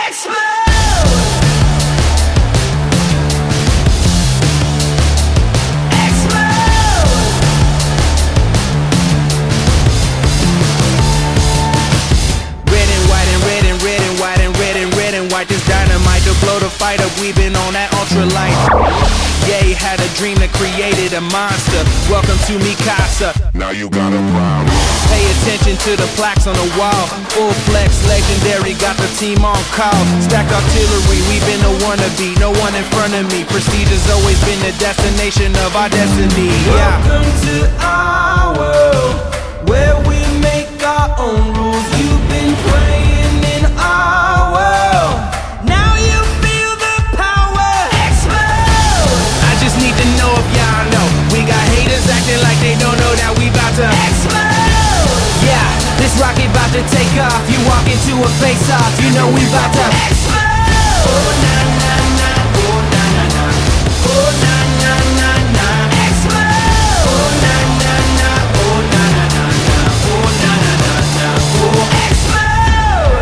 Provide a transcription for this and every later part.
This dynamite to blow the fight up, we been on that ultralight. Yeah, had a dream that created a monster. Welcome to Mikasa. Now you got a problem. Pay attention to the plaques on the wall. Full flex, legendary, got the team on call. Stacked artillery, we been the one to beat. No one in front of me. Prestige has always been the destination of our destiny. Yeah. Welcome to our world, where we make our own rules. You've been playing in our world. Now you feel the power explode. I just need to know if y'all know. We got haters acting like they don't know that we bout to Explode. Yeah, this rocket bout to take off. You walk into a face-off, you know we bout to Explode. Oh na na na, oh na na na, oh na na na na. Explode. Oh na na na, oh na na na na, oh na na na na, oh explode.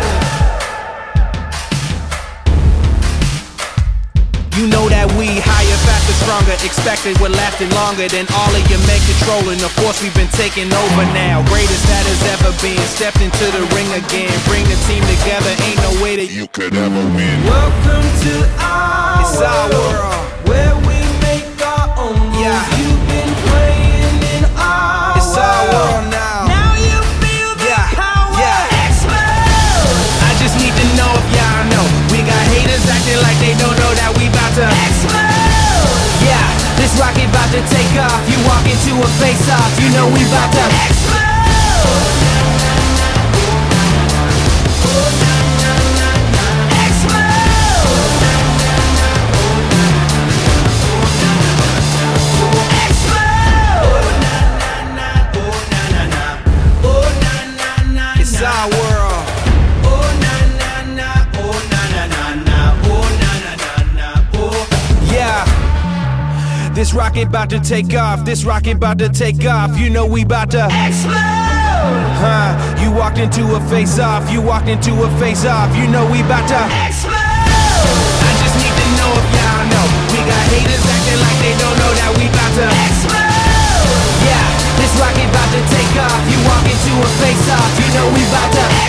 You know that we higher, faster, stronger. Expected we're lasting longer than all of your men controlling. Of course we've been taking over now. Greatest that has ever been. Stepped into the ring again. Bring the team together. Ain't no way that You could ever win. Welcome to our It's our world. where we make our own rules. Yeah. You've been playing in our It's our world now. Now you feel the Yeah, power yeah. explode. I just need to know if y'all know. We got haters acting like they don't know that we bout to Explode. Yeah, this rocket bout to take off. You walk into a face-off, you know we bout to Explode. It's our world. Yeah, this rocket bout to take off. This rocket bout to take off. You know we bout to You walked into a face-off. You walked into a face-off. You know we bout to I just need to know if y'all know. We got haters acting like they don't know that we bout to Yeah, this rocket bout to take off. You walk into a face-off. You know we bout to